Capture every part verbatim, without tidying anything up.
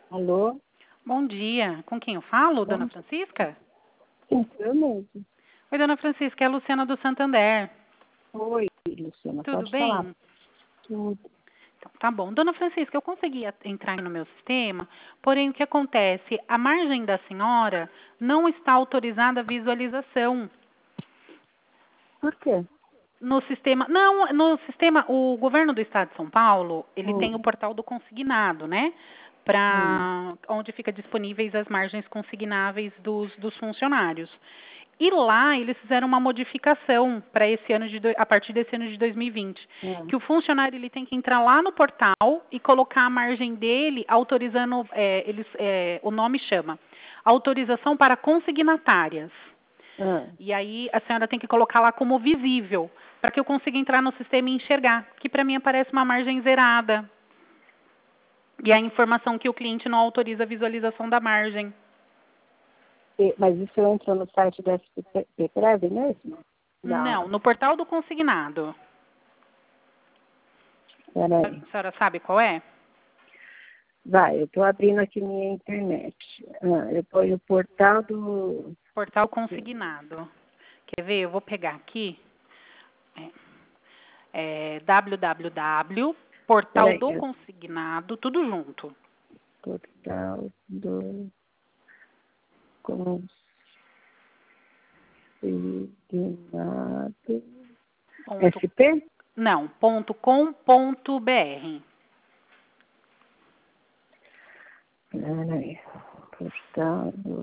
Alô? Bom dia. Com quem eu falo, dona Bom, Francisca? sim, sou eu mesmo. Oi, dona Francisca, é a Luciana do Santander. Oi, Luciana, Tudo pode falar bem? tudo. Então, tá bom. Dona Francisca, eu consegui a- entrar no meu sistema, porém o que acontece? A margem da senhora não está autorizada a visualização Por quê? no sistema. Não, no sistema, o governo do estado de São Paulo, ele tem o Hum, portal do consignado, né? hum, Para onde fica disponíveis as margens consignáveis dos, dos funcionários. E lá eles fizeram uma modificação para esse ano de do- a partir desse ano de dois mil e vinte, hum. que o funcionário ele tem que entrar lá no portal e colocar a margem dele autorizando, é, eles, é, o nome chama autorização para consignatárias. hum. E aí a senhora tem que colocar lá como visível, para que eu consiga entrar no sistema e enxergar, que para mim aparece uma margem zerada. E a informação que o cliente não autoriza a visualização da margem. E- Mas isso entra no site da S P Prev mesmo? Não, Não, no portal do consignado. A peraí. senhora sabe qual é? Vai, eu estou abrindo aqui minha internet. Ah, eu ponho o portal do... Portal consignado. Quer ver? Eu vou pegar aqui. É, é www, portal Peraí, do eu- consignado, tudo junto. portal do consignado... Ponto, S P? não, ponto com ponto br. Peraí, portal do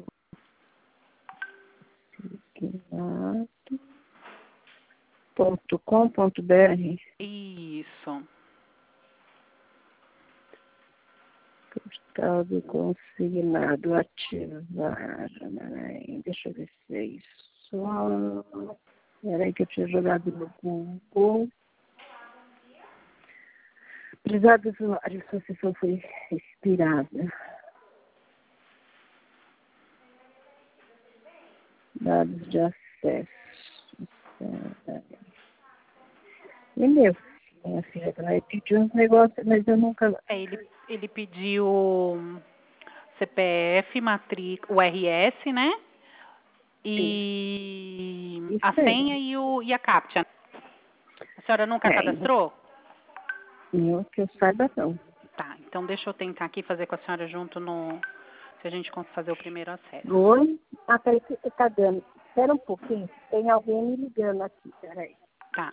consignado... ponto com ponto br, Isso. estado consignado ativar. Peraí, deixa eu ver se é isso. Peraí que eu tinha jogado no Google. Apesar do usuário, sua sessão foi expirada. Dados de acesso. Peraí. E meu, minha filha vai pedir uns negócios, mas eu nunca... É, ele, ele pediu C P F, matrícula, o R S, né? E a Isso aí. senha e, o, e a CAPTCHA. A senhora nunca É, cadastrou? não que eu saiba não. Tá, então deixa eu tentar aqui fazer com a senhora junto no... Se a gente conseguir fazer o primeiro acesso. Oi? Ah, peraí que tá dando. Espera um pouquinho, tem alguém me ligando aqui, peraí. Tá.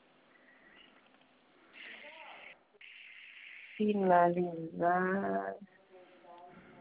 Finalizar.